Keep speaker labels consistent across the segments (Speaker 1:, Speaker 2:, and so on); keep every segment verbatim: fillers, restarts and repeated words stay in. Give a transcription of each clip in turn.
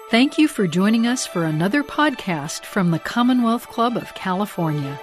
Speaker 1: Thank you for joining us for another podcast from the Commonwealth Club of California.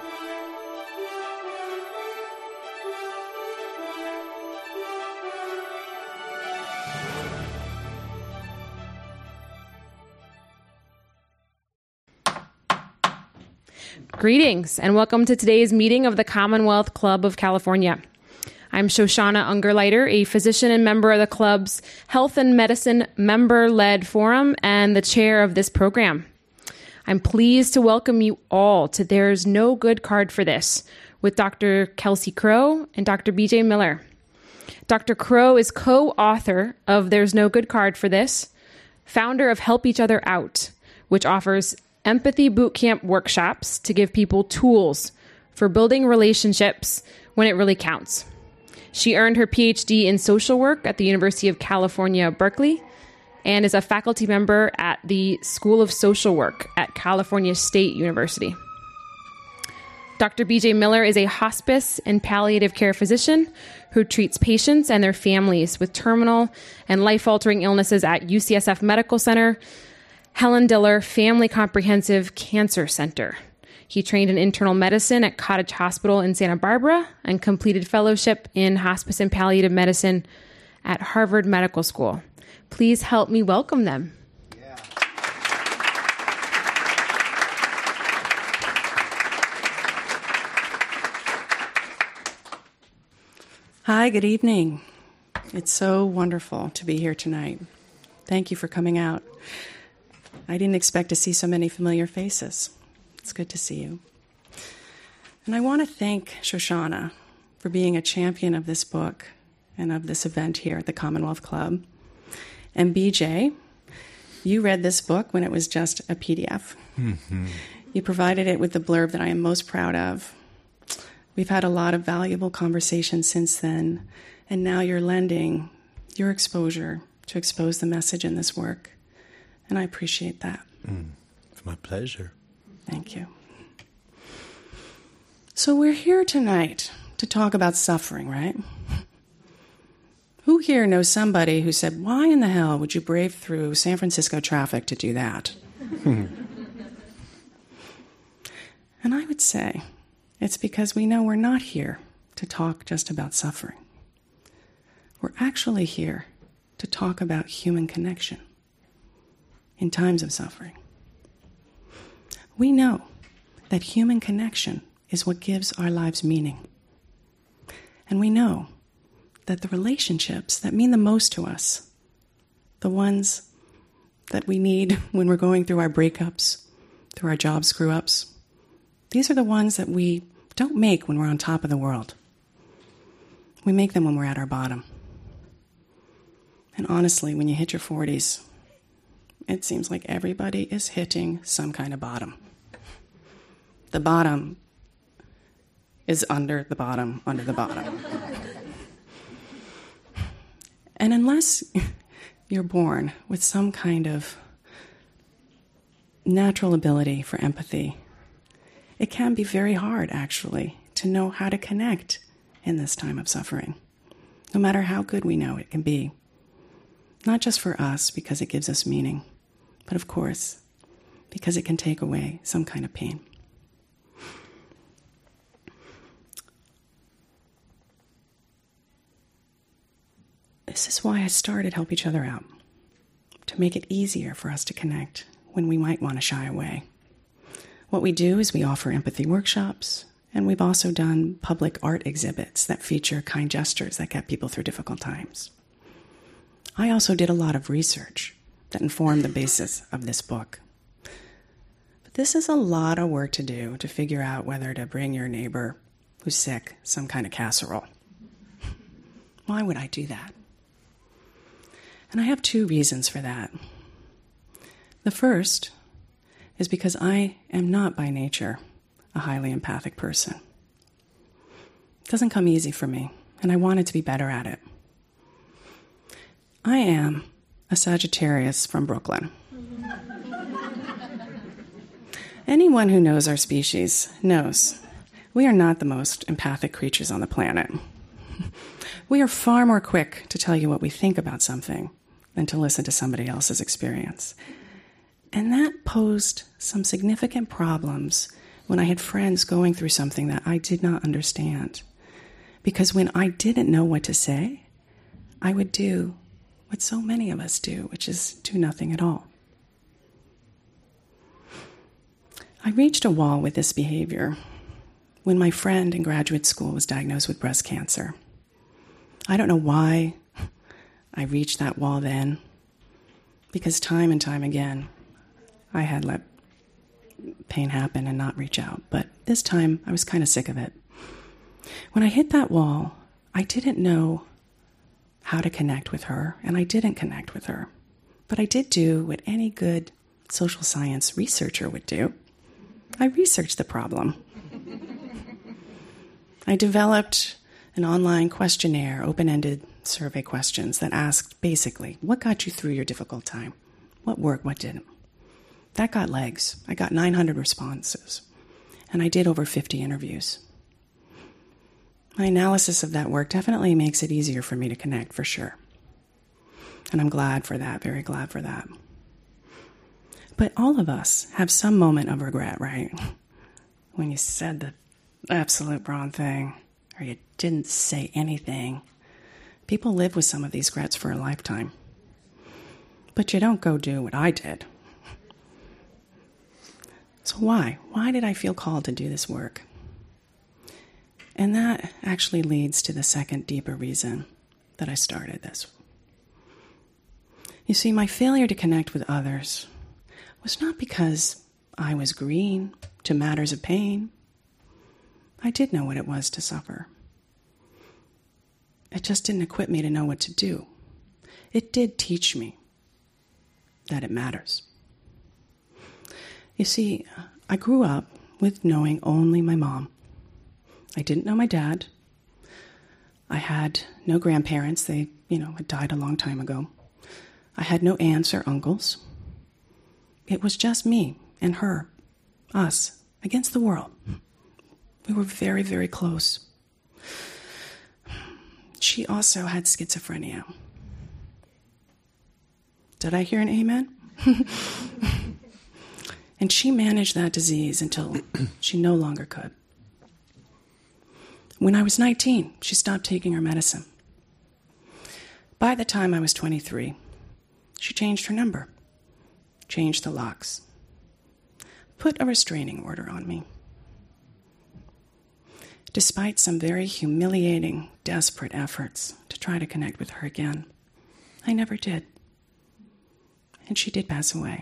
Speaker 2: Greetings and welcome to today's meeting of the Commonwealth Club of California. I'm Shoshana Ungerleider, a physician and member of the club's Health and Medicine Member-Led Forum and the chair of this program. I'm pleased to welcome you all to There's No Good Card for This with Doctor Kelsey Crow and Doctor B J Miller. Doctor Crow is co-author of There's No Good Card for This, founder of Help Each Other Out, which offers empathy bootcamp workshops to give people tools for building relationships when it really counts. She earned her P H D in social work at the University of California, Berkeley, and is a faculty member at the School of Social Work at California State University. Doctor B J Miller is a hospice and palliative care physician who treats patients and their families with terminal and life-altering illnesses at U C S F Medical Center, Helen Diller Family Comprehensive Cancer Center. He trained in internal medicine at Cottage Hospital in Santa Barbara and completed fellowship in hospice and palliative medicine at Harvard Medical School. Please help me welcome them.
Speaker 3: Yeah.
Speaker 4: Hi, good evening. It's so wonderful to be here tonight. Thank you for coming out. I didn't expect to see so many familiar faces. It's good to see you. And I want to thank Shoshana for being a champion of this book and of this event here at the Commonwealth Club. And B J, you read this book when it was just a P D F. Mm-hmm. You provided it with the blurb that I am most proud of. We've had a lot of valuable conversations since then, and now you're lending your exposure to expose the message in this work. And I appreciate that.
Speaker 3: Mm, it's my pleasure.
Speaker 4: Thank you. So we're here tonight to talk about suffering, right? Who here knows somebody who said, why in the hell would you brave through San Francisco traffic to do that? And I would say it's because we know we're not here to talk just about suffering. We're actually here to talk about human connection in times of suffering. We know that human connection is what gives our lives meaning. And we know that the relationships that mean the most to us, the ones that we need when we're going through our breakups, through our job screw-ups, these are the ones that we don't make when we're on top of the world. We make them when we're at our bottom. And honestly, when you hit your forties, it seems like everybody is hitting some kind of bottom. The bottom is under the bottom, under the bottom. And unless you're born with some kind of natural ability for empathy, it can be very hard, actually, to know how to connect in this time of suffering, no matter how good we know it can be. Not just for us, because it gives us meaning, but of course, because it can take away some kind of pain. This is why I started Help Each Other Out, to make it easier for us to connect when we might want to shy away. What we do is we offer empathy workshops, and we've also done public art exhibits that feature kind gestures that get people through difficult times. I also did a lot of research that informed the basis of this book. But this is a lot of work to do to figure out whether to bring your neighbor who's sick some kind of casserole. Why would I do that? And I have two reasons for that. The first is because I am not by nature a highly empathic person. It doesn't come easy for me, and I wanted to be better at it. I am a Sagittarius from Brooklyn. Anyone who knows our species knows we are not the most empathic creatures on the planet. We are far more quick to tell you what we think about something than to listen to somebody else's experience. And that posed some significant problems when I had friends going through something that I did not understand. Because when I didn't know what to say, I would do what so many of us do, which is do nothing at all. I reached a wall with this behavior when my friend in graduate school was diagnosed with breast cancer. I don't know why I reached that wall then, because time and time again, I had let pain happen and not reach out. But this time, I was kind of sick of it. When I hit that wall, I didn't know how to connect with her, and I didn't connect with her. But I did do what any good social science researcher would do. I researched the problem. I developed an online questionnaire, open-ended survey questions that asked basically, what got you through your difficult time? What worked, what didn't? That got legs. I got nine hundred responses, and I did over fifty interviews. My analysis of that work definitely makes it easier for me to connect, for sure. And I'm glad for that, very glad for that. But all of us have some moment of regret, right? When you said the absolute wrong thing, or you didn't say anything. People live with some of these regrets for a lifetime. But you don't go do what I did. So why? Why did I feel called to do this work? And that actually leads to the second deeper reason that I started this. You see, my failure to connect with others was not because I was green to matters of pain. I did know what it was to suffer. It just didn't equip me to know what to do. It did teach me that it matters. You see, I grew up with knowing only my mom. I didn't know my dad. I had no grandparents. They, you know, had died a long time ago. I had no aunts or uncles. It was just me and her, us, against the world. We were very, very close. She also had schizophrenia. Did I hear an amen? And she managed that disease until she no longer could. When I was nineteen, she stopped taking her medicine. By the time I was twenty-three, she changed her number, changed the locks, put a restraining order on me. Despite some very humiliating, desperate efforts to try to connect with her again, I never did. And she did pass away.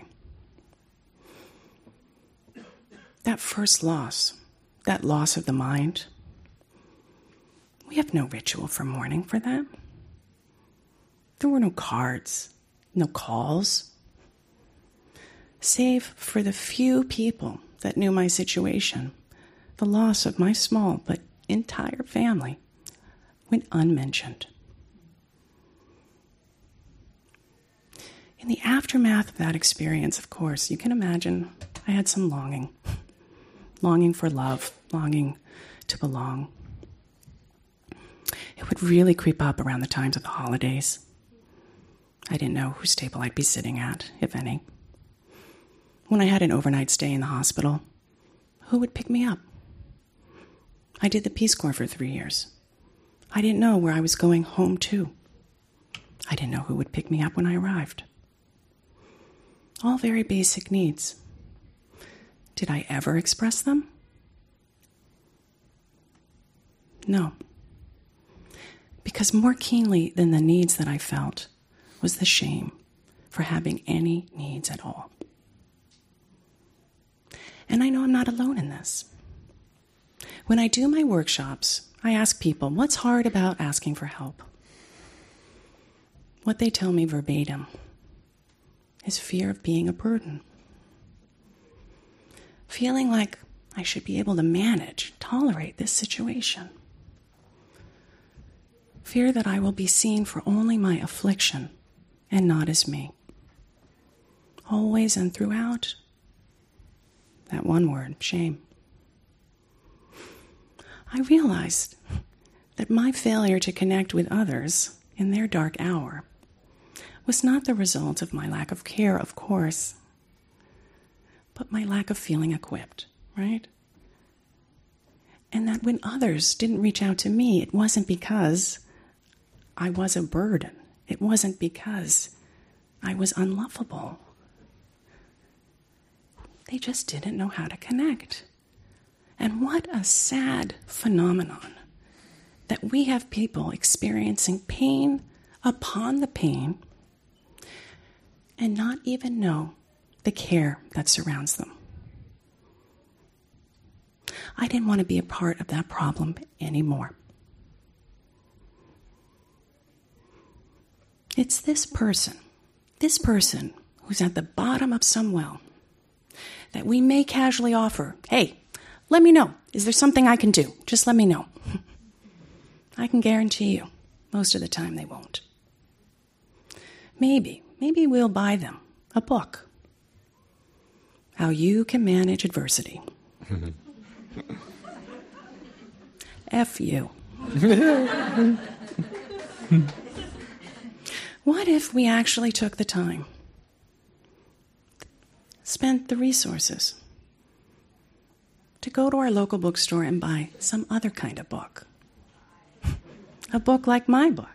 Speaker 4: That first loss, that loss of the mind, we have no ritual for mourning for that. There were no cards, no calls. Save for the few people that knew my situation, the loss of my small but entire family went unmentioned. In the aftermath of that experience, of course, you can imagine I had some longing. Longing for love, longing to belong. It would really creep up around the times of the holidays. I didn't know whose table I'd be sitting at, if any. When I had an overnight stay in the hospital, who would pick me up? I did the Peace Corps for three years. I didn't know where I was going home to. I didn't know who would pick me up when I arrived. All very basic needs. Did I ever express them? No. Because more keenly than the needs that I felt was the shame for having any needs at all. And I know I'm not alone in this. When I do my workshops, I ask people, what's hard about asking for help? What they tell me verbatim is fear of being a burden. Feeling like I should be able to manage, tolerate this situation. Fear that I will be seen for only my affliction and not as me. Always and throughout, that one word, shame. I realized that my failure to connect with others in their dark hour was not the result of my lack of care, of course, but my lack of feeling equipped, right? And that when others didn't reach out to me, it wasn't because I was a burden. It wasn't because I was unlovable. They just didn't know how to connect. And what a sad phenomenon that we have people experiencing pain upon the pain and not even know the care that surrounds them. I didn't want to be a part of that problem anymore. It's this person, this person who's at the bottom of some well that we may casually offer, hey, let me know. Is there something I can do? Just let me know. I can guarantee you, most of the time they won't. Maybe, maybe we'll buy them a book. How You Can Manage Adversity. F you. What if we actually took the time, spent the resources to go to our local bookstore and buy some other kind of book? A book like my book.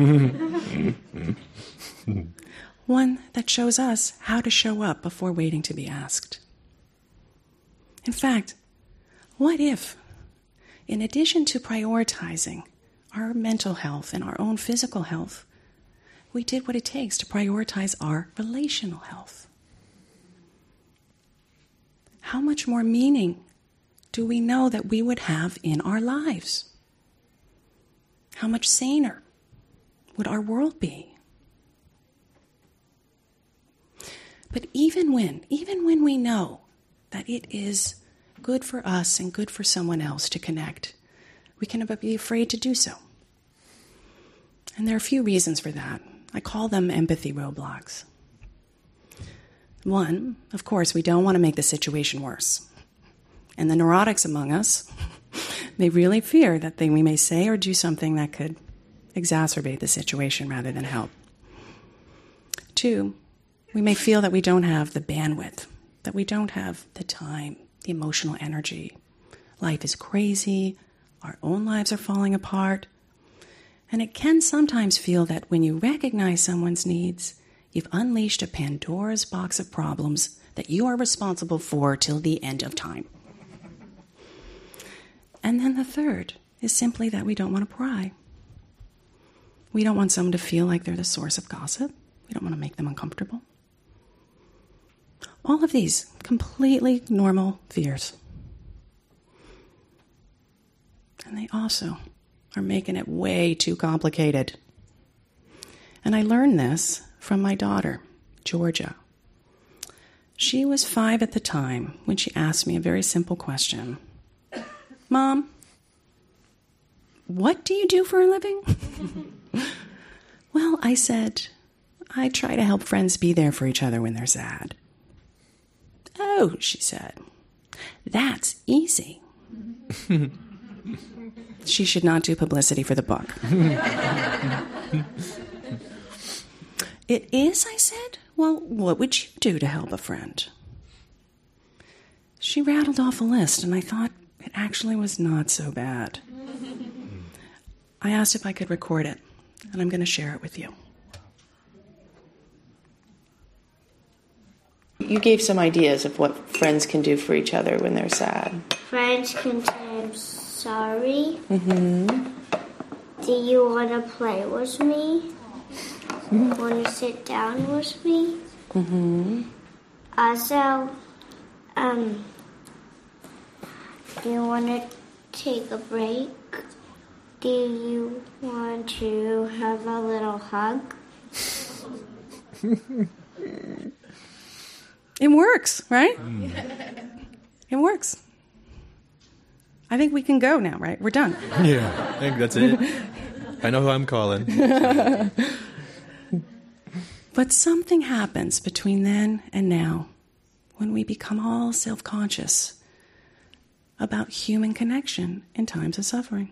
Speaker 4: One that shows us how to show up before waiting to be asked. In fact, what if, in addition to prioritizing our mental health and our own physical health, we did what it takes to prioritize our relational health? How much more meaning do we know that we would have in our lives? How much saner would our world be? But even when, even when we know that it is good for us and good for someone else to connect, we can be afraid to do so. And there are a few reasons for that. I call them empathy roadblocks. One, of course, we don't want to make the situation worse. And the neurotics among us, they really fear that they, we may say or do something that could exacerbate the situation rather than help. Two, we may feel that we don't have the bandwidth, that we don't have the time, the emotional energy. Life is crazy, our own lives are falling apart, and it can sometimes feel that when you recognize someone's needs, you've unleashed a Pandora's box of problems that you are responsible for till the end of time. And then the third is simply that we don't want to pry. We don't want someone to feel like they're the source of gossip. We don't want to make them uncomfortable. All of these completely normal fears. And they also are making it way too complicated. And I learned this from my daughter, Georgia. She was five at the time when she asked me a very simple question. Mom, what do you do for a living? Well, I said, I try to help friends be there for each other when they're sad. Oh, she said, that's easy. She should not do publicity for the book. It is, I said? Well, what would you do to help a friend? She rattled off a list, and I thought it actually was not so bad. I asked if I could record it, and I'm going to share it with you. You gave some ideas of what friends can do for each other when they're sad.
Speaker 5: Friends can say, I'm sorry.
Speaker 4: Mm-hmm.
Speaker 5: Do you want to play with me? Mm-hmm. Want to sit down with me?
Speaker 4: Mm-hmm.
Speaker 5: Also, um, do you want to take a break? Do you want to have a little hug?
Speaker 4: It works, right? Mm. It works. I think we can go now, right? We're done.
Speaker 3: Yeah, I think that's it. I know who I'm calling.
Speaker 4: But something happens between then and now when we become all self-conscious about human connection in times of suffering.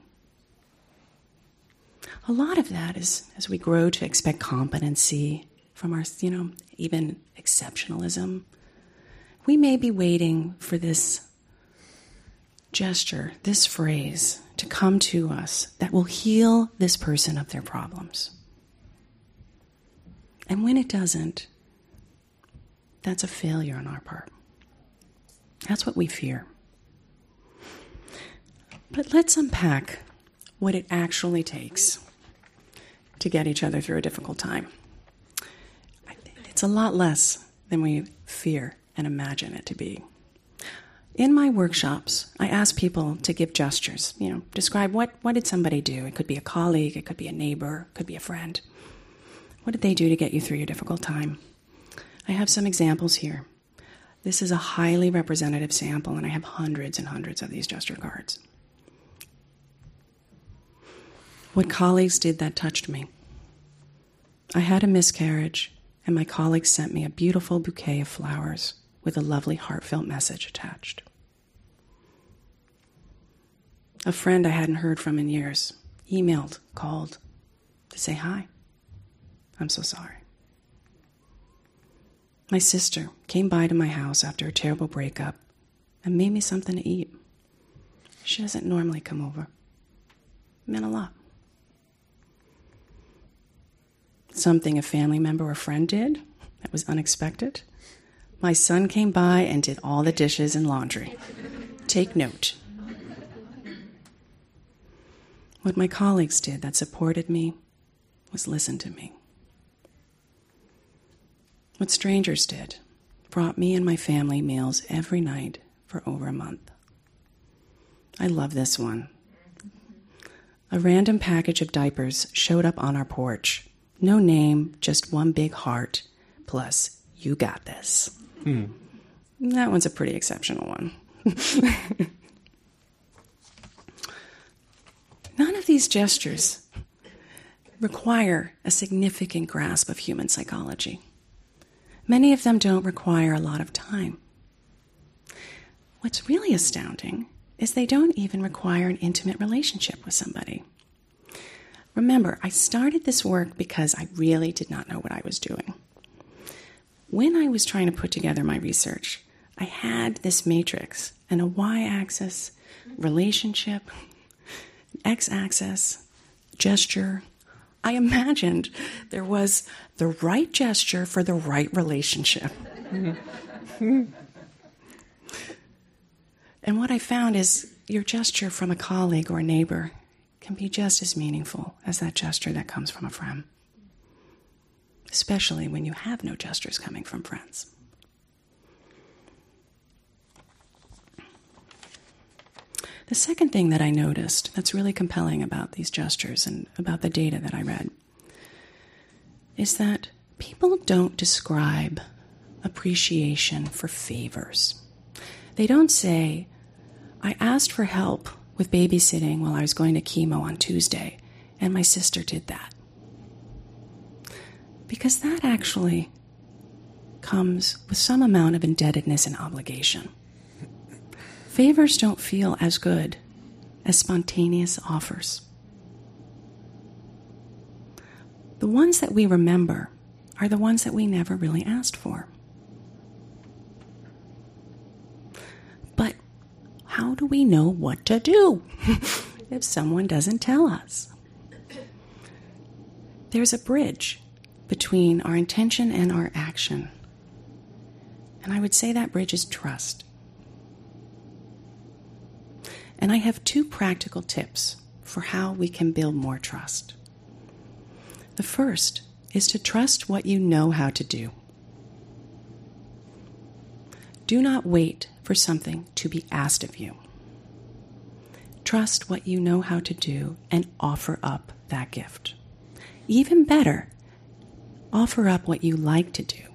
Speaker 4: A lot of that is as we grow to expect competency from our, you know, even exceptionalism. we may be waiting for this gesture, this phrase, to come to us that will heal this person of their problems. And when it doesn't, that's a failure on our part. That's what we fear. But let's unpack what it actually takes to get each other through a difficult time. It's a lot less than we fear and imagine it to be. In my workshops, I ask people to give gestures. You know, describe what, what did somebody do? It could be a colleague, it could be a neighbor, it could be a friend. What did they do to get you through your difficult time? I have some examples here. This is a highly representative sample, and I have hundreds and hundreds of these gesture cards. What colleagues did that touched me. I had a miscarriage, and my colleagues sent me a beautiful bouquet of flowers with a lovely heartfelt message attached. A friend I hadn't heard from in years emailed, called to say hi. I'm so sorry. My sister came by to my house after a terrible breakup and made me something to eat. She doesn't normally come over. It meant a lot. Something a family member or friend did that was unexpected. My son came by and did all the dishes and laundry. Take note. What my colleagues did that supported me was listen to me. What strangers did brought me and my family meals every night for over a month. I love this one. A random package of diapers showed up on our porch. No name, just one big heart, plus, you got this. Hmm. That one's a pretty exceptional one. None of these gestures require a significant grasp of human psychology. Many of them don't require a lot of time. What's really astounding is they don't even require an intimate relationship with somebody. Remember, I started this work because I really did not know what I was doing. When I was trying to put together my research, I had this matrix and a y-axis, relationship, x-axis, gesture. I imagined there was the right gesture for the right relationship. And what I found is your gesture from a colleague or a neighbor can be just as meaningful as that gesture that comes from a friend, especially when you have no gestures coming from friends. The second thing that I noticed that's really compelling about these gestures and about the data that I read is that people don't describe appreciation for favors. They don't say, I asked for help with babysitting while I was going to chemo on Tuesday, and my sister did that. Because that actually comes with some amount of indebtedness and obligation. Favors don't feel as good as spontaneous offers. The ones that we remember are the ones that we never really asked for. But how do we know what to do if someone doesn't tell us? There's a bridge between our intention and our action. And I would say that bridge is trust. And I have two practical tips for how we can build more trust. The first is to trust what you know how to do. Do not wait for something to be asked of you. Trust what you know how to do and offer up that gift. Even better, offer up what you like to do.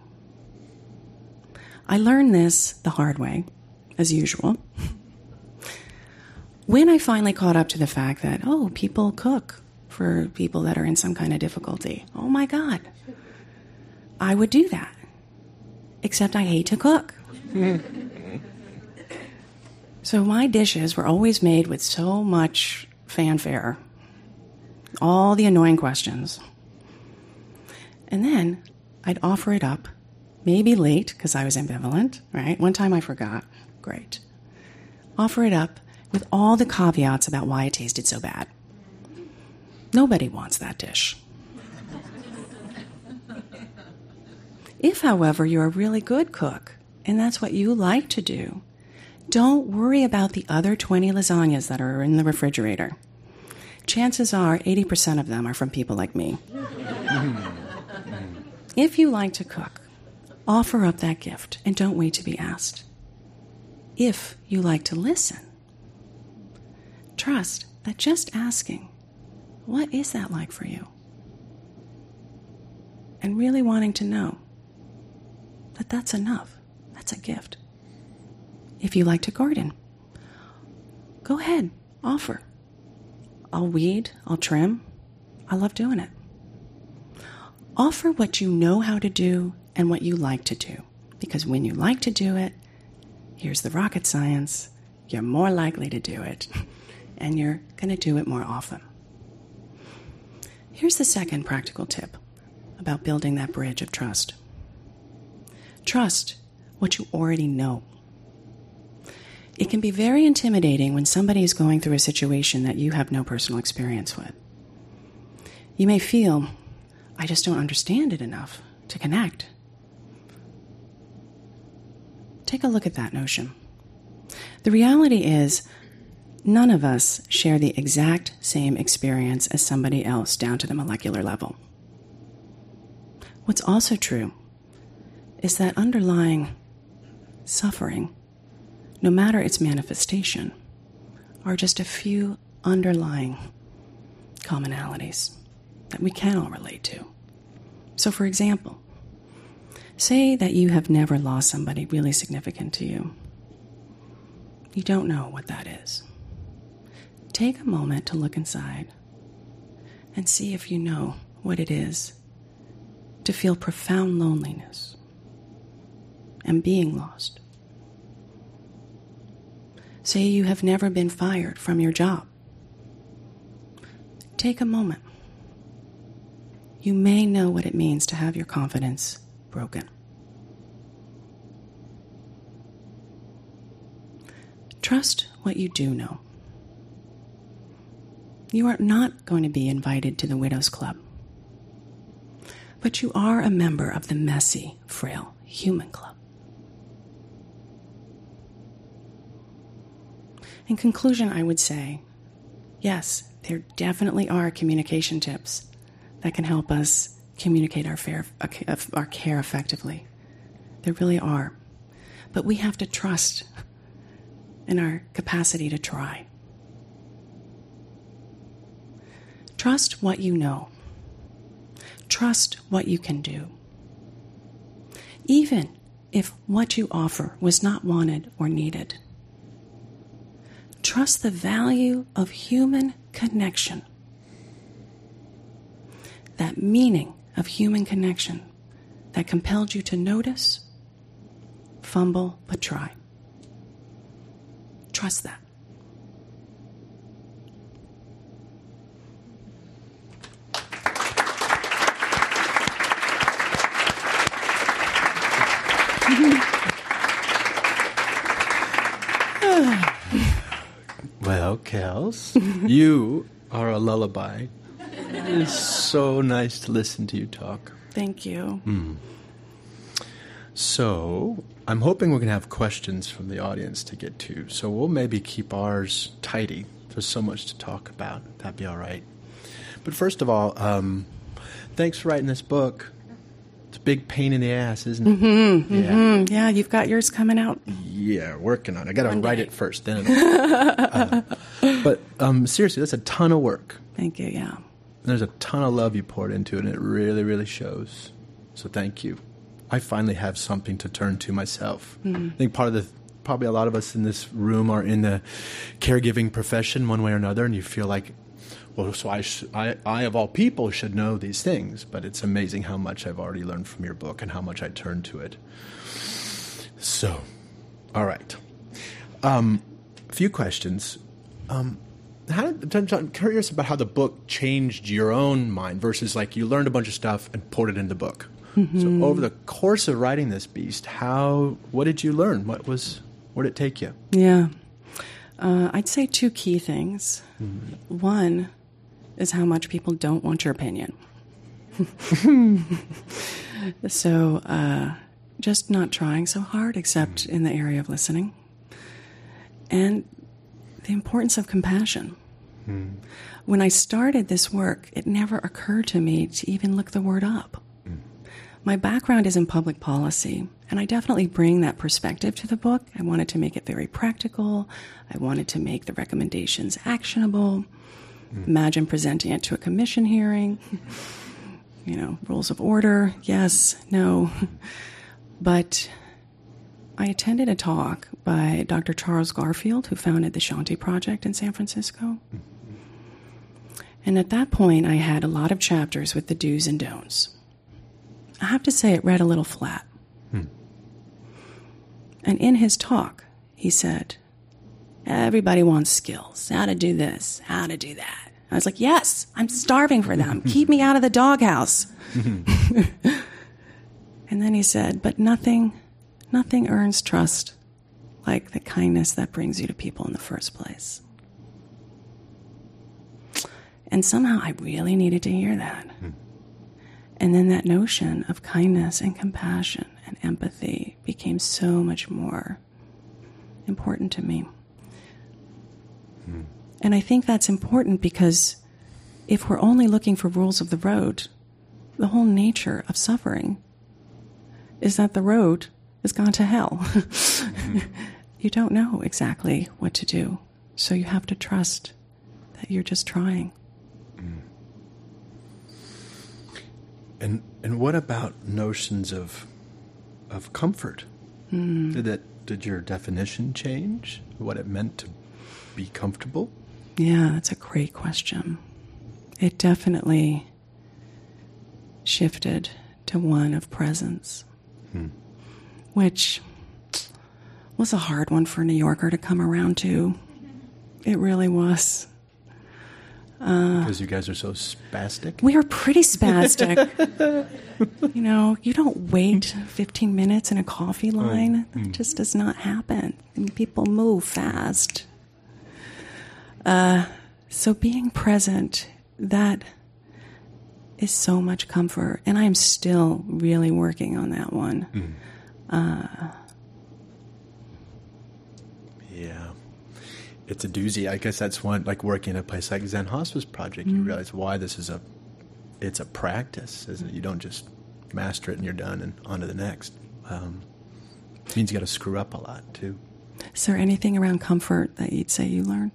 Speaker 4: I learned this the hard way, as usual. When I finally caught up to the fact that, oh, people cook for people that are in some kind of difficulty. Oh my God. I would do that. Except I hate to cook. So my dishes were always made with so much fanfare. All the annoying questions. And then I'd offer it up maybe late because I was ambivalent, right? One time I forgot. Great. Offer it up with all the caveats about why it tasted so bad. Nobody wants that dish. If, however, you're a really good cook and that's what you like to do, don't worry about the other twenty lasagnas that are in the refrigerator. Chances are eighty percent of them are from people like me. If you like to cook, offer up that gift and don't wait to be asked. If you like to listen, trust that just asking, what is that like for you? And really wanting to know that that's enough. That's a gift. If you like to garden, go ahead, offer. I'll weed, I'll trim. I love doing it. Offer what you know how to do and what you like to do. Because when you like to do it, here's the rocket science, you're more likely to do it. And you're going to do it more often. Here's the second practical tip about building that bridge of trust. Trust what you already know. It can be very intimidating when somebody is going through a situation that you have no personal experience with. You may feel, I just don't understand it enough to connect. Take a look at that notion. The reality is, none of us share the exact same experience as somebody else down to the molecular level. What's also true is that underlying suffering, no matter its manifestation, are just a few underlying commonalities that we can all relate to. So, for example, say that you have never lost somebody really significant to you. You don't know what that is. Take a moment to look inside and see if you know what it is to feel profound loneliness and being lost. Say you have never been fired from your job. Take a moment. You may know what it means to have your confidence broken. Trust what you do know. You are not going to be invited to the Widows Club, but you are a member of the messy, frail human club. In conclusion, I would say, yes, there definitely are communication tips that can help us communicate our, fair, our care effectively. There really are. But we have to trust in our capacity to try. Trust what you know. Trust what you can do. Even if what you offer was not wanted or needed. Trust the value of human connection. That meaning of human connection that compelled you to notice, fumble, but try. Trust that.
Speaker 3: Well, Kels, you are a lullaby. It is so nice to listen to you talk.
Speaker 4: Thank you.
Speaker 3: Mm. So, I'm hoping we're going to have questions from the audience to get to. So we'll maybe keep ours tidy. There's so much to talk about. That'd be all right. But first of all, um, thanks for writing this book. It's a big pain in the ass, isn't it?
Speaker 4: Mm-hmm,
Speaker 3: yeah.
Speaker 4: Mm-hmm. Yeah, you've got yours coming out.
Speaker 3: Yeah, working on it. I got to write it first. Then uh, But um, seriously, that's a ton of work.
Speaker 4: Thank you, yeah.
Speaker 3: There's a ton of love you poured into it, and it really, really shows. So thank you. I finally have something to turn to myself. Mm-hmm. I think part of the, probably a lot of us in this room are in the caregiving profession one way or another, and you feel like, well, so I, sh- I, I of all people should know these things. But it's amazing how much I've already learned from your book and how much I turn to it. So, all right. Um, a few questions. Um, how did, I'm curious about how the book changed your own mind versus like you learned a bunch of stuff and poured it in the book. Mm-hmm. So over the course of writing this beast, how what did you learn? What was where did it take you?
Speaker 4: Yeah. Uh, I'd say two key things. Mm-hmm. One is how much people don't want your opinion. So uh, just not trying so hard, except in the area of listening. And the importance of compassion. Mm. When I started this work, it never occurred to me to even look the word up. Mm. My background is in public policy, and I definitely bring that perspective to the book. I wanted to make it very practical. I wanted to make the recommendations actionable. Mm. Imagine presenting it to a commission hearing. You know, rules of order, yes, no. But I attended a talk by Doctor Charles Garfield, who founded the Shanti Project in San Francisco. And at that point, I had a lot of chapters with the do's and don'ts. I have to say, it read a little flat. Hmm. And in his talk, he said, everybody wants skills, how to do this, how to do that. I was like, yes, I'm starving for them. Keep me out of the doghouse. And then he said, but nothing, nothing earns trust like the kindness that brings you to people in the first place. And somehow I really needed to hear that. Mm. And then that notion of kindness and compassion and empathy became so much more important to me. Mm. And I think that's important because if we're only looking for rules of the road, the whole nature of suffering is that the road has gone to hell. Mm-hmm. You don't know exactly what to do, so you have to trust that you're just trying.
Speaker 3: Mm. And and what about notions of of comfort? Mm. Did that did your definition change? What it meant to be comfortable?
Speaker 4: Yeah, that's a great question. It definitely shifted to one of presence, hmm. which was a hard one for a New Yorker to come around to. It really was.
Speaker 3: Uh, because you guys are so spastic?
Speaker 4: We are pretty spastic. You know, you don't wait fifteen minutes in a coffee line. Oh. That mm. just does not happen. I mean, people move fast. Uh, so being present, that is so much comfort. And I'm still really working on that one. Mm. Uh,
Speaker 3: yeah. It's a doozy. I guess that's one, like working at a place like Zen Hospice Project, mm. you realize why this is a, it's a practice, isn't it? You don't just master it and you're done and on to the next. Um, it means you got to screw up a lot, too.
Speaker 4: Is there anything around comfort that you'd say you learned?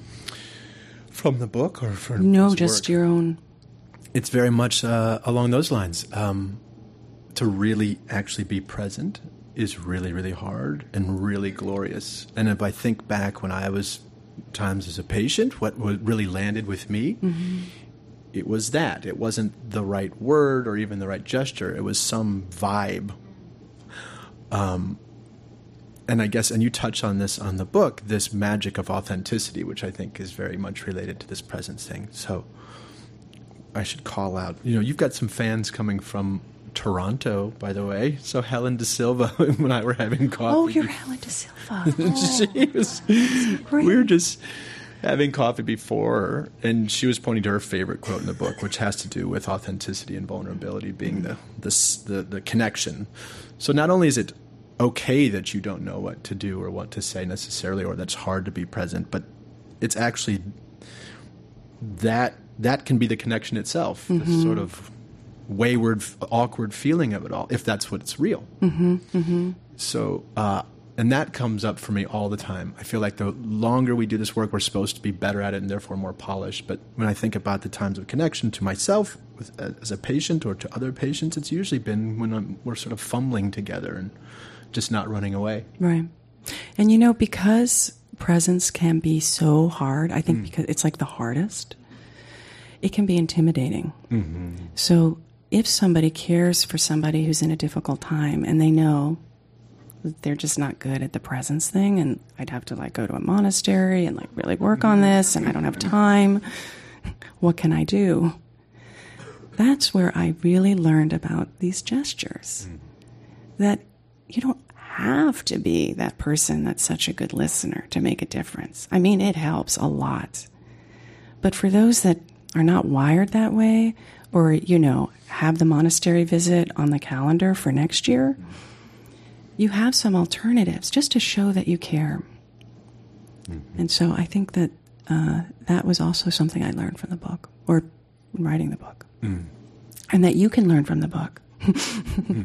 Speaker 3: From the book or from
Speaker 4: No, just work? Your own.
Speaker 3: It's very much uh, along those lines. Um, to really actually be present is really, really hard and really glorious. And if I think back when I was times as a patient, what really landed with me, mm-hmm. it was that. It wasn't the right word or even the right gesture. It was some vibe. Um, and I guess, and you touch on this on the book, this magic of authenticity, which I think is very much related to this presence thing. So I should call out, you know, you've got some fans coming from Toronto, by the way. So Helen De Silva, when I were having coffee.
Speaker 4: Oh, you're Helen De Silva. Oh,
Speaker 3: she was, we were just having coffee before, and she was pointing to her favorite quote in the book, which has to do with authenticity and vulnerability being the the the, the connection. So not only is it okay that you don't know what to do or what to say necessarily, or that's hard to be present, but it's actually that that can be the connection itself, mm-hmm. this sort of wayward, awkward feeling of it all, if that's what's real. Mm-hmm, mm-hmm. So, uh, and that comes up for me all the time. I feel like the longer we do this work, we're supposed to be better at it and therefore more polished. But when I think about the times of connection to myself with, uh, as a patient or to other patients, it's usually been when I'm, we're sort of fumbling together and just not running away.
Speaker 4: Right. And you know, because presence can be so hard, I think mm. because it's like the hardest, it can be intimidating. Mm-hmm. So if somebody cares for somebody who's in a difficult time and they know that they're just not good at the presence thing, and I'd have to like go to a monastery and like really work on this, and I don't have time, what can I do? that's where I really learned about these gestures. Mm. That you don't have to be that person that's such a good listener to make a difference. I mean, it helps a lot. But for those that are not wired that way, or, you know, have the monastery visit on the calendar for next year, you have some alternatives just to show that you care. Mm-hmm. And so I think that uh, that was also something I learned from the book, or writing the book. Mm. And that you can learn from the book. mm.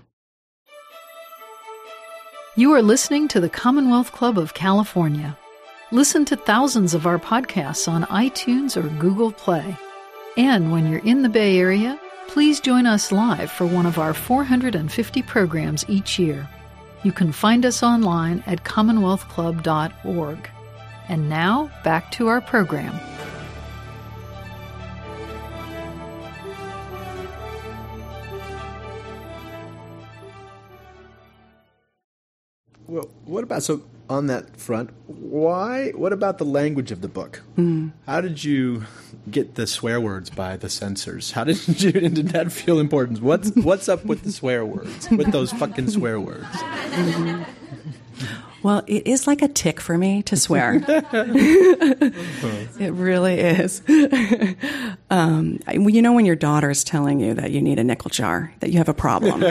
Speaker 1: You are listening to the Commonwealth Club of California. Listen to thousands of our podcasts on iTunes or Google Play. And when you're in the Bay Area, please join us live for one of our four hundred fifty programs each year. You can find us online at commonwealth club dot org. And now, back to our program.
Speaker 3: Well, what about, so on that front, why, what about the language of the book? Mm. How did you get the swear words by the censors? How did you, did that feel important? What's, what's up with the swear words, with those fucking swear words?
Speaker 4: Mm-hmm. Well, it is like a tick for me to swear. It really is. um, you know when your daughter's telling you that you need a nickel jar, that you have a problem.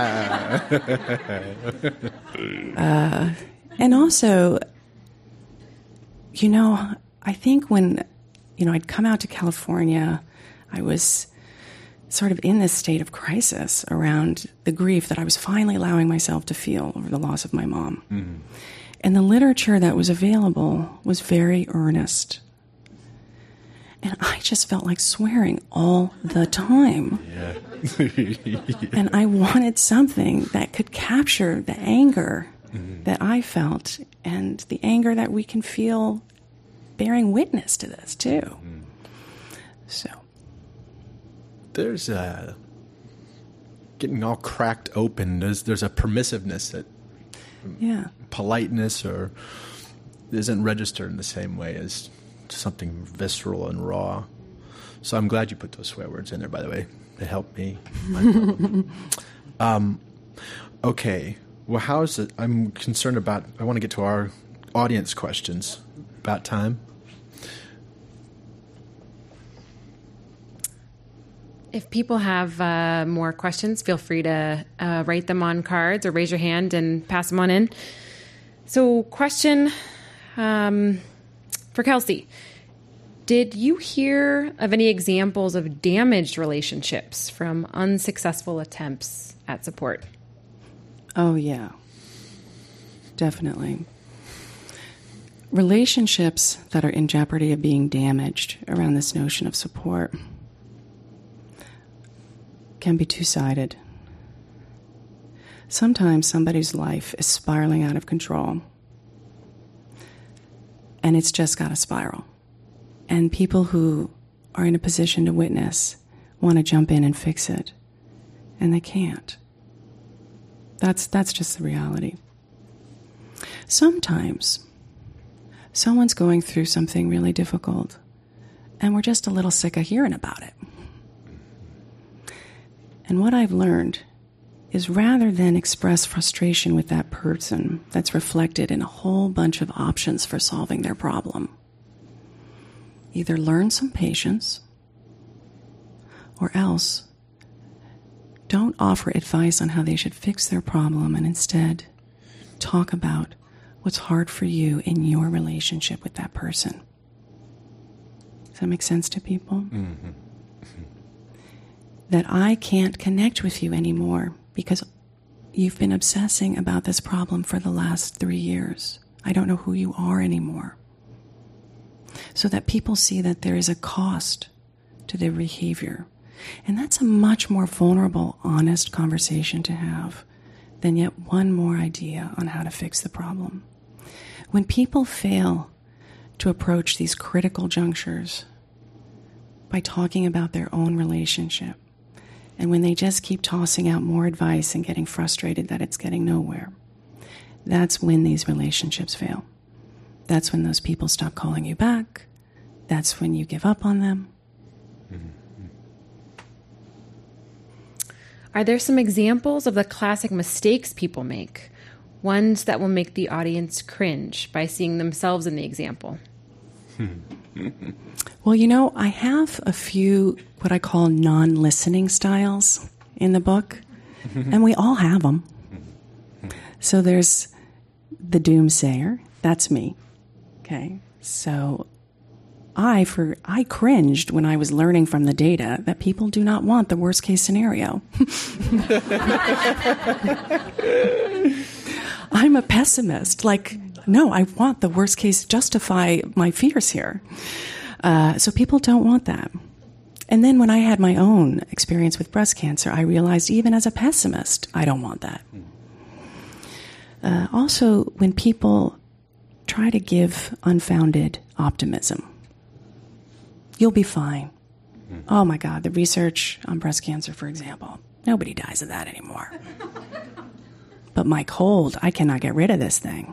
Speaker 4: uh, and also, you know, I think when, you know, I'd come out to California, I was sort of in this state of crisis around the grief that I was finally allowing myself to feel over the loss of my mom. Mm-hmm. And the literature that was available was very earnest. And I just felt like swearing all the time.
Speaker 3: Yeah.
Speaker 4: And I wanted something that could capture the anger mm-hmm. that I felt, and the anger that we can feel bearing witness to this, too. Mm. So...
Speaker 3: There's a getting all cracked open. There's there's a permissiveness that
Speaker 4: yeah.
Speaker 3: politeness or isn't registered in the same way as something visceral and raw. So I'm glad you put those swear words in there, by the way. They helped me. um, okay. Well, how is it? I'm concerned about, I want to get to our audience questions. About time.
Speaker 2: If people have uh, more questions, feel free to uh, write them on cards or raise your hand and pass them on in. So, question um, for Kelsey. Did you hear of any examples of damaged relationships from unsuccessful attempts at support?
Speaker 4: Oh, yeah. Definitely. Relationships that are in jeopardy of being damaged around this notion of support can be two-sided. Sometimes somebody's life is spiraling out of control, and it's just got to spiral. And people who are in a position to witness want to jump in and fix it, and they can't. That's that's just the reality. Sometimes someone's going through something really difficult, and we're just a little sick of hearing about it. And what I've learned is rather than express frustration with that person that's reflected in a whole bunch of options for solving their problem, either learn some patience or else don't offer advice on how they should fix their problem, and instead talk about what's hard for you in your relationship with that person. Does that make sense to people? Mm-hmm. That I can't connect with you anymore because you've been obsessing about this problem for the last three years. I don't know who you are anymore. So that people see that there is a cost to their behavior. And that's a much more vulnerable, honest conversation to have than yet one more idea on how to fix the problem. When people fail to approach these critical junctures by talking about their own relationship, and when they just keep tossing out more advice and getting frustrated that it's getting nowhere, that's when these relationships fail. That's when those people stop calling you back. That's when you give up on them. Mm-hmm.
Speaker 2: Are there some examples of the classic mistakes people make? Ones that will make the audience cringe by seeing themselves in the example?
Speaker 4: Well, you know, I have a few what I call non-listening styles in the book, and we all have them. So there's the doomsayer. That's me. Okay. So I for I cringed when I was learning from the data that people do not want the worst case scenario. I'm a pessimist. Like, no, I want the worst case, justify my fears here. Uh, so people don't want that. And then when I had my own experience with breast cancer, I realized even as a pessimist, I don't want that. Uh, also, when people try to give unfounded optimism, you'll be fine. Oh my God, the research on breast cancer, for example, nobody dies of that anymore. But my cold, I cannot get rid of this thing.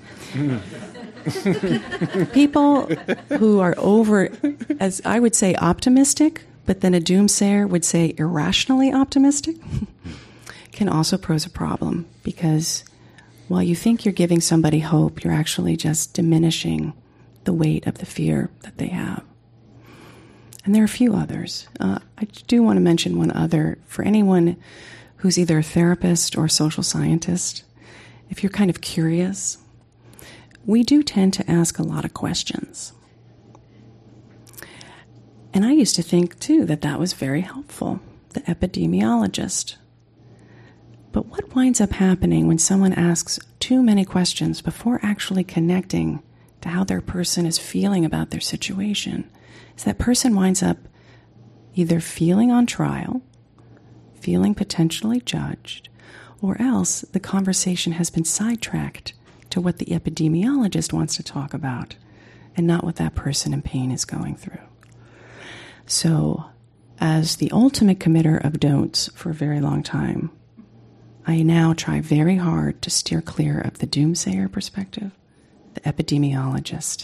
Speaker 4: People who are over, as I would say, optimistic, but then a doomsayer would say irrationally optimistic, can also pose a problem, because while you think you're giving somebody hope, you're actually just diminishing the weight of the fear that they have. And there are a few others. Uh, I do want to mention one other. For anyone who's either a therapist or a social scientist, if you're kind of curious, we do tend to ask a lot of questions. And I used to think, too, that that was very helpful, the epidemiologist. But what winds up happening when someone asks too many questions before actually connecting to how their person is feeling about their situation is that person winds up either feeling on trial, feeling potentially judged, or else the conversation has been sidetracked to what the epidemiologist wants to talk about and not what that person in pain is going through. So, as the ultimate committer of don'ts for a very long time, I now try very hard to steer clear of the doomsayer perspective, the epidemiologist.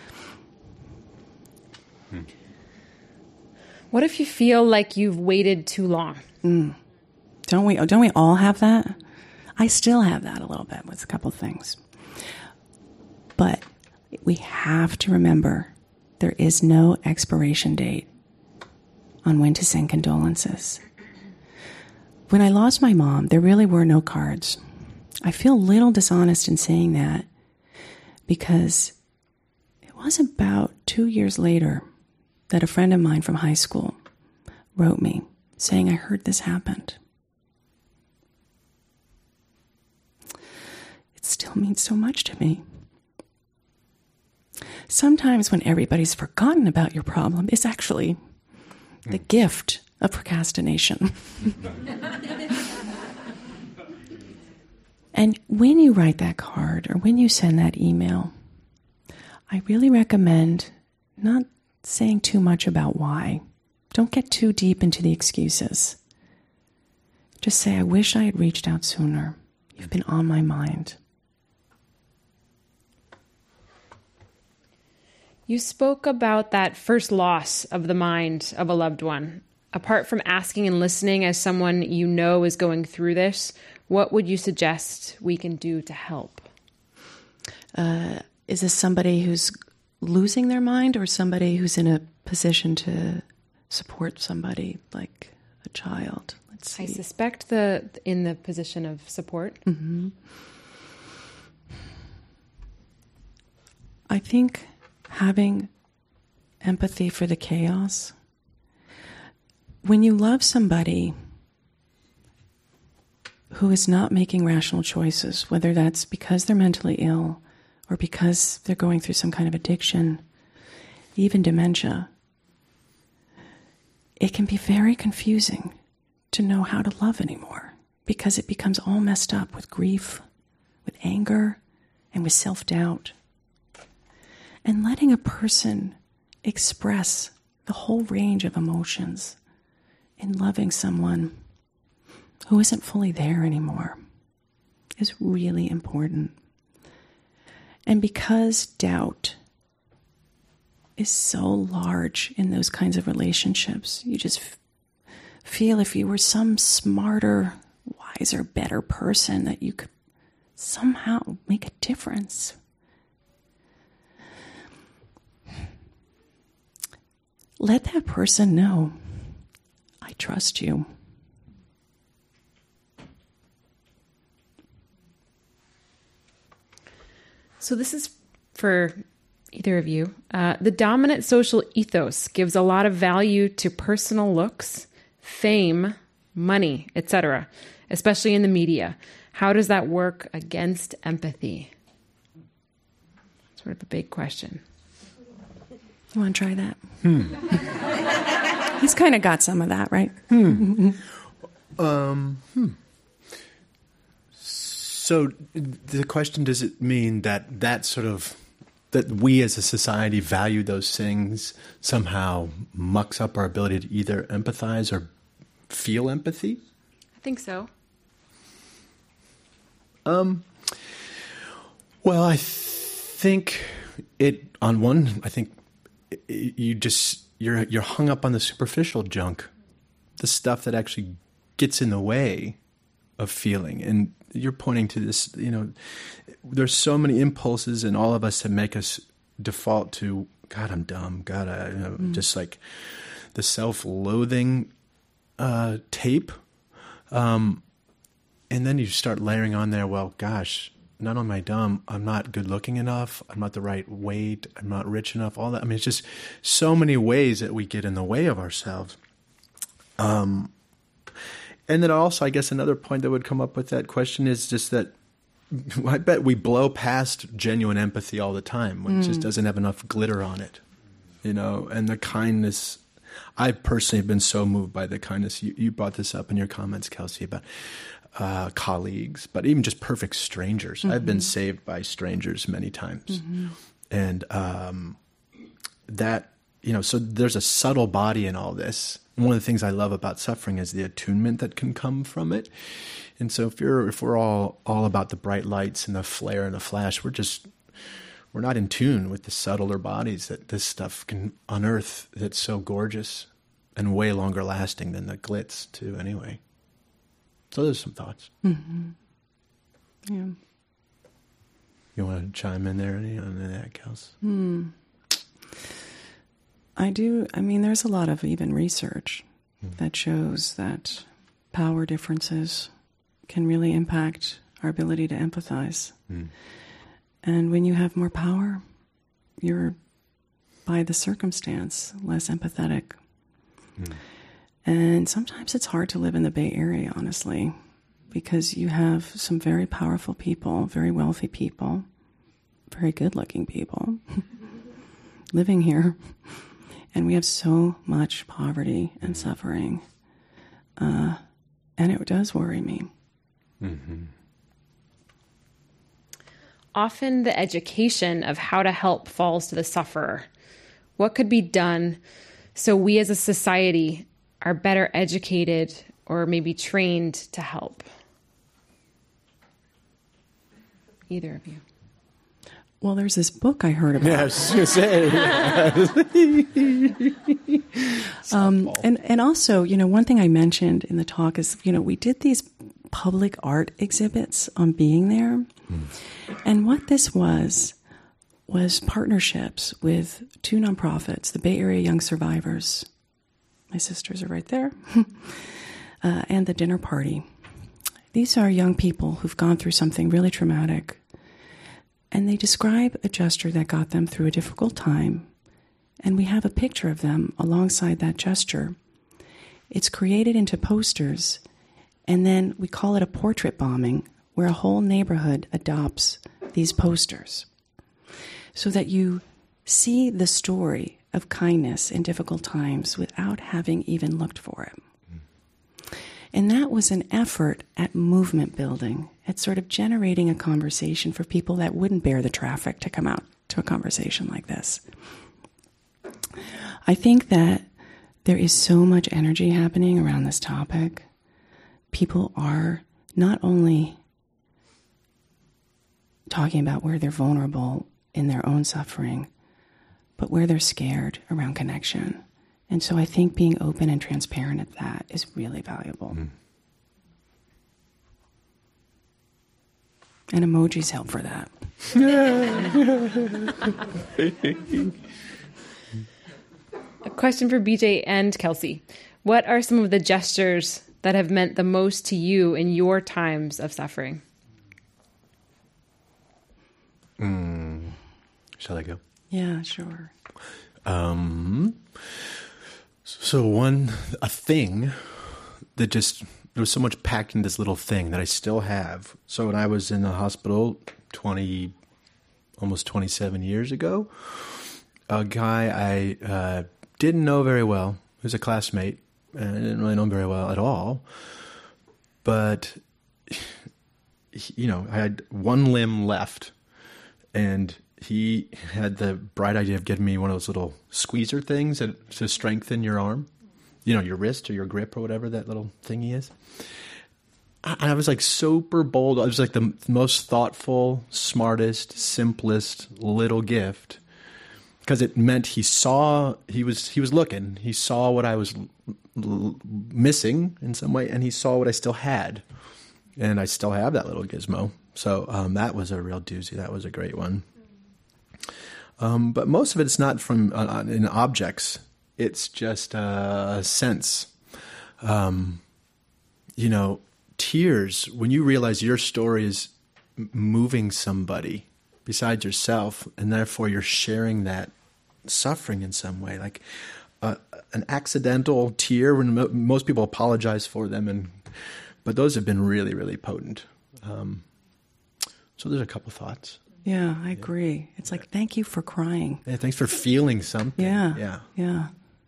Speaker 2: Hmm. What if you feel like you've waited too long?
Speaker 4: Mm. Don't we? Don't we all have that? I still have that a little bit with a couple of things. But we have to remember there is no expiration date on when to send condolences. When I lost my mom, there really were no cards. I feel a little dishonest in saying that because it was about two years later that a friend of mine from high school wrote me saying, I heard this happened. It still means so much to me. Sometimes when everybody's forgotten about your problem, it's actually the gift of procrastination. And when you write that card or when you send that email, I really recommend not saying too much about why. Don't get too deep into the excuses. Just say, I wish I had reached out sooner. You've been on my mind.
Speaker 2: You spoke about that first loss of the mind of a loved one. Apart from asking and listening as someone you know is going through this, what would you suggest we can do to help?
Speaker 4: Uh, is this somebody who's losing their mind or somebody who's in a position to support somebody like a child? Let's see.
Speaker 2: I suspect the in the position of support.
Speaker 4: Mm-hmm. I think having empathy for the chaos. When you love somebody who is not making rational choices, whether that's because they're mentally ill or because they're going through some kind of addiction, even dementia, it can be very confusing to know how to love anymore because it becomes all messed up with grief, with anger, and with self-doubt. And letting a person express the whole range of emotions in loving someone who isn't fully there anymore is really important. And because doubt is so large in those kinds of relationships, you just f- feel if you were some smarter, wiser, better person that you could somehow make a difference. Let that person know, I trust you.
Speaker 2: So this is for either of you. Uh, the dominant social ethos gives a lot of value to personal looks, fame, money, et cetera, especially in the media. How does that work against empathy? Sort of a big question.
Speaker 4: You want to try that? Hmm. He's kind of got some of that, right?
Speaker 3: Hmm. um, hmm. So the question, does it mean that that sort of, that we as a society value those things somehow mucks up our ability to either empathize or feel empathy?
Speaker 2: I think so.
Speaker 3: Um. Well, I think it, on one, I think it, you just, you're, you're hung up on the superficial junk, the stuff that actually gets in the way of feeling. And you're pointing to this, you know, there's so many impulses in all of us that make us default to, God, I'm dumb. God, I, you know, mm. just like the self-loathing uh, tape. Um, and then you start layering on there, well, gosh, not only am I dumb, I'm not good looking enough. I'm not the right weight. I'm not rich enough. All that. I mean, it's just so many ways that we get in the way of ourselves. Um, And then also, I guess another point that would come up with that question is just that I bet we blow past genuine empathy all the time when mm. it just doesn't have enough glitter on it, you know, and the kindness. I personally have been so moved by the kindness. You, you brought this up in your comments, Kelsey, about uh, colleagues, but even just perfect strangers. Mm-hmm. I've been saved by strangers many times. Mm-hmm. And um, that, you know, so there's a subtle body in all this. And one of the things I love about suffering is the attunement that can come from it. And so if you're if we're all all about the bright lights and the flare and the flash, we're just we're not in tune with the subtler bodies that this stuff can unearth that's so gorgeous and way longer lasting than the glitz too anyway. So there's some thoughts.
Speaker 4: Mm-hmm. Yeah.
Speaker 3: You want to chime in there any on that, Kels?
Speaker 4: Hmm. I do. I mean, there's a lot of even research mm. that shows that power differences can really impact our ability to empathize. Mm. And when you have more power, you're, by the circumstance, less empathetic. Mm. And sometimes it's hard to live in the Bay Area, honestly, because you have some very powerful people, very wealthy people, very good-looking people living here. And we have so much poverty and suffering. Uh, and it does worry me.
Speaker 2: Mm-hmm. Often the education of how to help falls to the sufferer. What could be done so we as a society are better educated or maybe trained to help? Either of you.
Speaker 4: Well, there's this book I heard about.
Speaker 3: Yeah, I was going to say.
Speaker 4: um, and, and also, you know, one thing I mentioned in the talk is, you know, we did these public art exhibits on being there. Mm. And what this was, was partnerships with two nonprofits, the Bay Area Young Survivors. My sisters are right there. uh, and the Dinner Party. These are young people who've gone through something really traumatic. And they describe a gesture that got them through a difficult time. And we have a picture of them alongside that gesture. It's created into posters. And then we call it a portrait bombing, where a whole neighborhood adopts these posters. So that you see the story of kindness in difficult times without having even looked for it. And that was an effort at movement building, at sort of generating a conversation for people that wouldn't bear the traffic to come out to a conversation like this. I think that there is so much energy happening around this topic. People are not only talking about where they're vulnerable in their own suffering, but where they're scared around connection And so I think being open and transparent at that is really valuable. Mm. And emojis help for that.
Speaker 2: A question for B J and Kelsey. What are some of the gestures that have meant the most to you in your times of suffering?
Speaker 3: Mm. Shall I go?
Speaker 4: Yeah, sure.
Speaker 3: Um, so one, a thing that just, there was so much packed in this little thing that I still have. So when I was in the hospital twenty, almost twenty-seven years ago, a guy I uh, didn't know very well, he was a classmate, and I didn't really know him very well at all. But, you know, I had one limb left, and he had the bright idea of getting me one of those little squeezer things that, to strengthen your arm, you know, your wrist or your grip or whatever that little thingy is. And I was like super bold. I was like the most thoughtful, smartest, simplest little gift, because it meant he saw, he was, he was looking, he saw what I was l- missing in some way, and he saw what I still had. And I still have that little gizmo. So um, that was a real doozy. That was a great one. Um, but most of it's not from uh, in objects. It's just uh, a sense. Um, you know, tears, when you realize your story is moving somebody besides yourself, and therefore you're sharing that suffering in some way. Like uh, an accidental tear, when mo- most people apologize for them, and but those have been really, really potent. Um, so there's a couple thoughts.
Speaker 4: Yeah, I agree. It's like, thank you for crying.
Speaker 3: Yeah, thanks for feeling something.
Speaker 4: Yeah,
Speaker 3: yeah,
Speaker 4: yeah.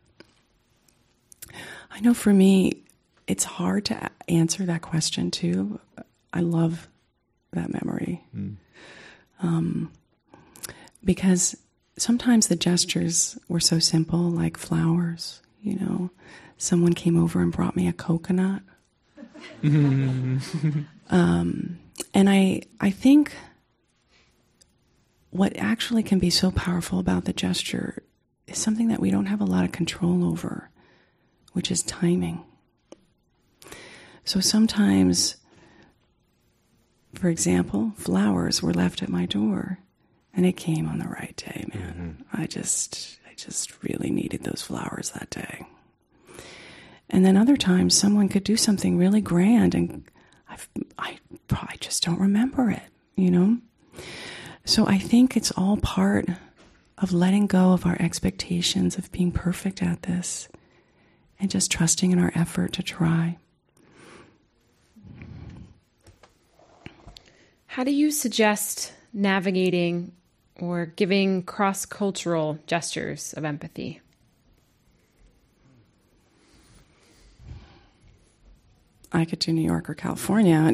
Speaker 4: I know for me, it's hard to answer that question too. I love that memory. Mm. Um, because sometimes the gestures were so simple, like flowers, you know. Someone came over and brought me a coconut. um, and I, I think what actually can be so powerful about the gesture is something that we don't have a lot of control over, which is timing. So sometimes, for example, flowers were left at my door, and it came on the right day, man. Mm-hmm. I just, I just really needed those flowers that day. And then other times, someone could do something really grand, and I've, I, I just don't remember it, you know? So I think it's all part of letting go of our expectations of being perfect at this and just trusting in our effort to try.
Speaker 2: How do you suggest navigating or giving cross-cultural gestures of empathy?
Speaker 4: I could do New York or California.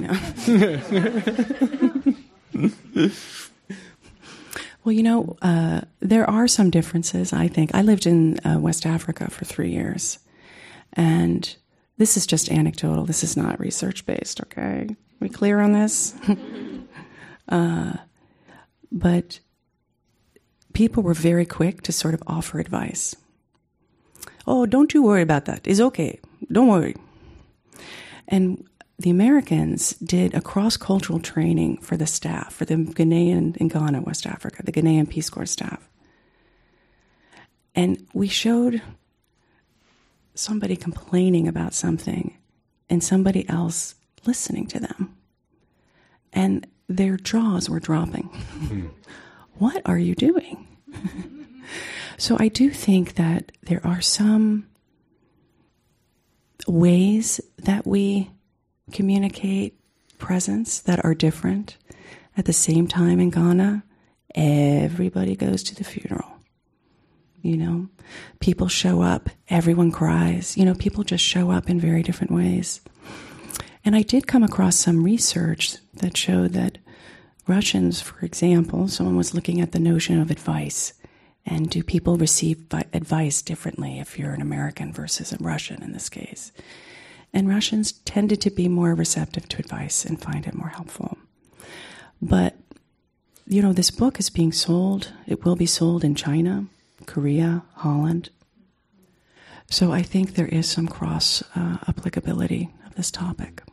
Speaker 4: Well, you know, uh, there are some differences, I think. I lived in uh, West Africa for three years. And this is just anecdotal. This is not research-based, okay? We clear on this? uh, but people were very quick to sort of offer advice. Oh, don't you worry about that. It's okay. Don't worry. And the Americans did a cross-cultural training for the staff, for the Ghanaian in Ghana, West Africa, the Ghanaian Peace Corps staff. And we showed somebody complaining about something and somebody else listening to them. And their jaws were dropping. Mm. What are you doing? So I do think that there are some ways that we communicate presence that are different. At the same time in Ghana, everybody goes to the funeral. You know, people show up, everyone cries. You know, people just show up in very different ways. And I did come across some research that showed that Russians, for example, someone was looking at the notion of advice. And do people receive advice differently if you're an American versus a Russian in this case? And Russians tended to be more receptive to advice and find it more helpful. But, you know, this book is being sold. It will be sold in China, Korea, Holland. So I think there is some cross uh, applicability of this topic.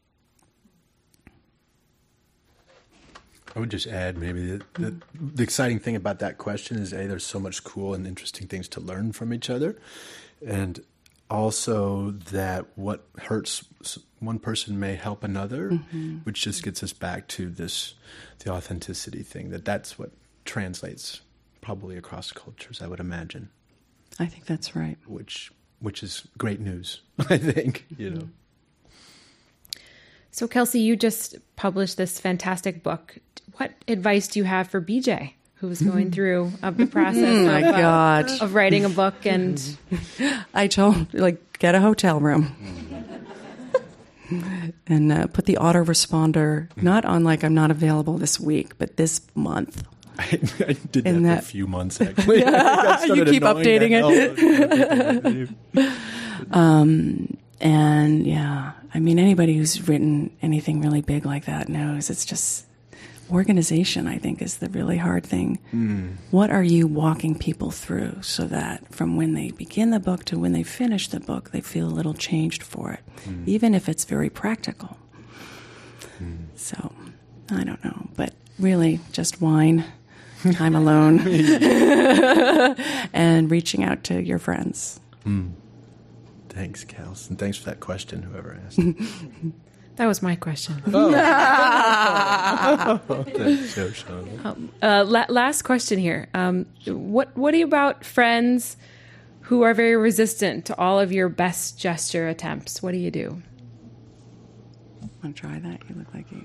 Speaker 3: I would just add maybe that the, the exciting thing about that question is, A, there's so much cool and interesting things to learn from each other. And also that what hurts one person may help another, mm-hmm. which just gets us back to this, the authenticity thing, that that's what translates probably across cultures, I would imagine.
Speaker 4: I think that's right.
Speaker 3: Which which is great news, I think, you know.
Speaker 2: So, Kelsey, you just published this fantastic book. What advice do you have for B J, who's going through uh, the process
Speaker 4: oh my
Speaker 2: of,
Speaker 4: God.
Speaker 2: Uh, of writing a book? And
Speaker 4: I told, like, get a hotel room and uh, put the autoresponder not on like I'm not available this week, but this month.
Speaker 3: I, I did that,
Speaker 4: that
Speaker 3: for a few months, actually. You
Speaker 4: keep updating it. um, and yeah, I mean, anybody who's written anything really big like that knows it's just organization, I think, is the really hard thing. Mm. What are you walking people through so that from when they begin the book to when they finish the book, they feel a little changed for it, mm. even if it's very practical. Mm. So, I don't know, but really just wine, time alone, and reaching out to your friends.
Speaker 3: Mm. Thanks, Kels, and thanks for that question, whoever asked.
Speaker 2: That was my question.
Speaker 3: Oh. Thanks, Shoshana.
Speaker 2: Um, uh, la- last question here. Um, what What about friends who are very resistant to all of your best gesture attempts? What do you do?
Speaker 4: Want to try that? You look like you.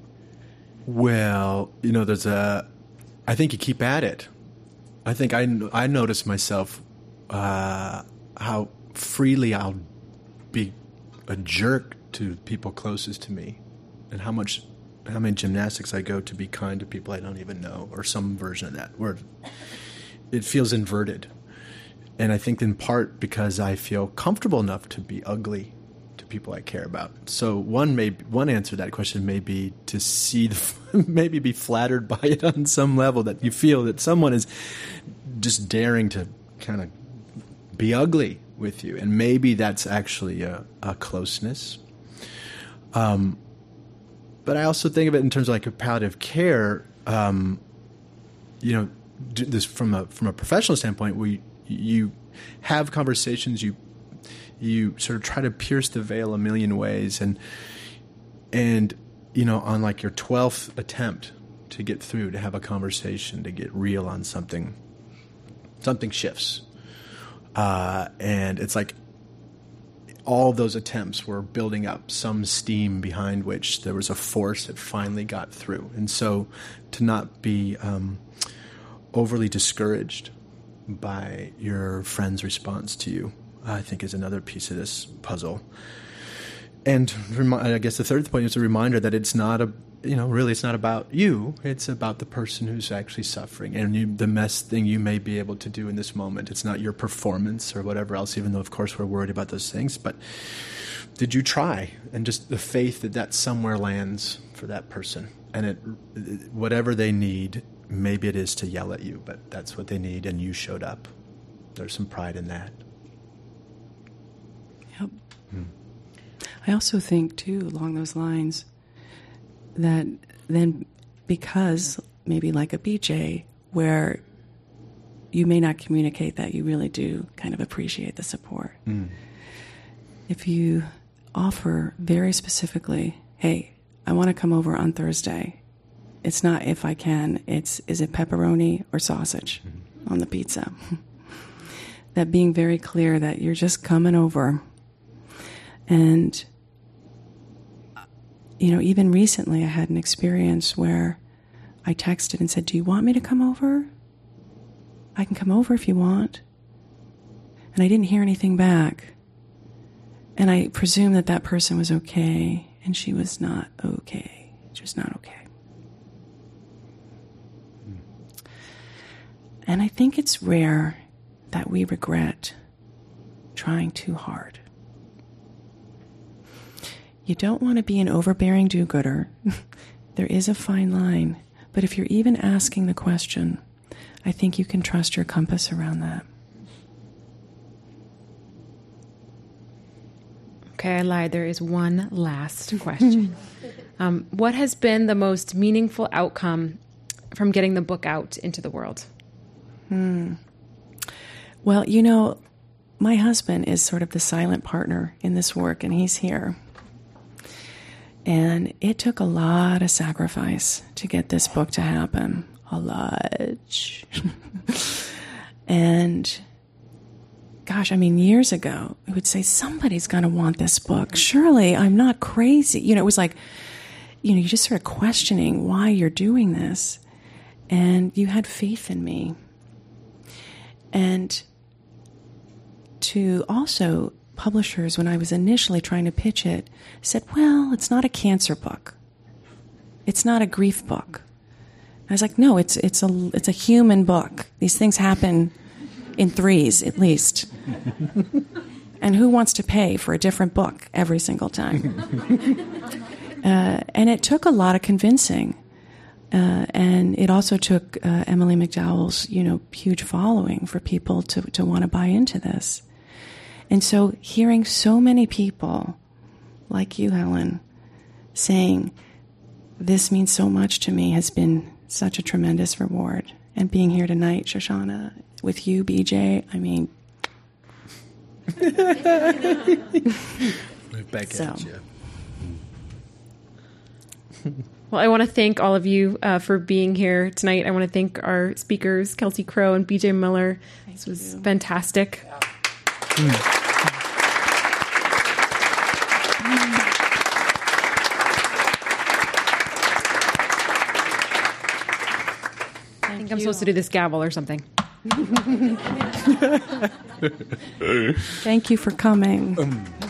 Speaker 3: Well, you know, there's a. I think you keep at it. I think I I notice myself uh, how freely I'll be a jerk to people closest to me, and how much, how many gymnastics I go to be kind to people I don't even know, or some version of that, where it feels inverted. And I think in part because I feel comfortable enough to be ugly to people I care about. So one may one answer to that question may be to see, the, maybe be flattered by it on some level, that you feel that someone is just daring to kind of be ugly with you, and maybe that's actually a, a closeness. Um, but I also think of it in terms of like a palliative care. Um, you know, this from a from a professional standpoint, we you have conversations, you you sort of try to pierce the veil a million ways, and and you know, on like your twelfth attempt to get through, to have a conversation, to get real on something, something shifts. Uh, and it's like all of those attempts were building up some steam behind which there was a force that finally got through. And so to not be um, overly discouraged by your friend's response to you, I think, is another piece of this puzzle. And I guess the third point is a reminder that it's not a, you know, really it's not about you. It's about the person who's actually suffering, and you, the best thing you may be able to do in this moment. It's not your performance or whatever else, even though, of course, we're worried about those things. But did you try? And just the faith that that somewhere lands for that person. And it, whatever they need, maybe it is to yell at you, but that's what they need, and you showed up. There's some pride in that.
Speaker 4: Yep. Hmm. I also think, too, along those lines, that then because maybe like a B J, where you may not communicate that you really do kind of appreciate the support. Mm. If you offer very specifically, hey, I want to come over on Thursday. It's not if I can, it's is it pepperoni or sausage mm-hmm. on the pizza? That being very clear that you're just coming over. And you know, even recently I had an experience where I texted and said, do you want me to come over? I can come over if you want. And I didn't hear anything back. And I presume that that person was okay, and she was not okay. She was not okay. Mm. And I think it's rare that we regret trying too hard. You don't want to be an overbearing do-gooder. There is a fine line. But if you're even asking the question, I think you can trust your compass around that.
Speaker 2: Okay, I lied. There is one last question. um, what has been the most meaningful outcome from getting the book out into the world?
Speaker 4: Hmm. Well, you know, my husband is sort of the silent partner in this work, and he's here. And it took a lot of sacrifice to get this book to happen. A lot. And gosh, I mean, years ago, I would say, somebody's going to want this book. Surely I'm not crazy. You know, it was like, you know, you just started questioning why you're doing this. And you had faith in me. And to also, publishers, when I was initially trying to pitch it, said, well, it's not a cancer book. It's not a grief book. I was like, no, it's it's a it's a human book. These things happen in threes at least. And who wants to pay for a different book every single time? uh, and it took a lot of convincing. Uh, and it also took uh, Emily McDowell's, you know, huge following for people to, to want to buy into this. And so hearing so many people like you, Helen, saying, this means so much to me, has been such a tremendous reward. And being here tonight, Shoshana, with you, B J, I mean...
Speaker 3: Back
Speaker 4: so.
Speaker 3: at you.
Speaker 2: Well, I want to thank all of you uh, for being here tonight. I want to thank our speakers, Kelsey Crow and B J Miller.
Speaker 4: Thank
Speaker 2: this was
Speaker 4: you.
Speaker 2: fantastic.
Speaker 3: Mm.
Speaker 2: I think I'm supposed to do this gavel or something.
Speaker 4: Thank you for coming.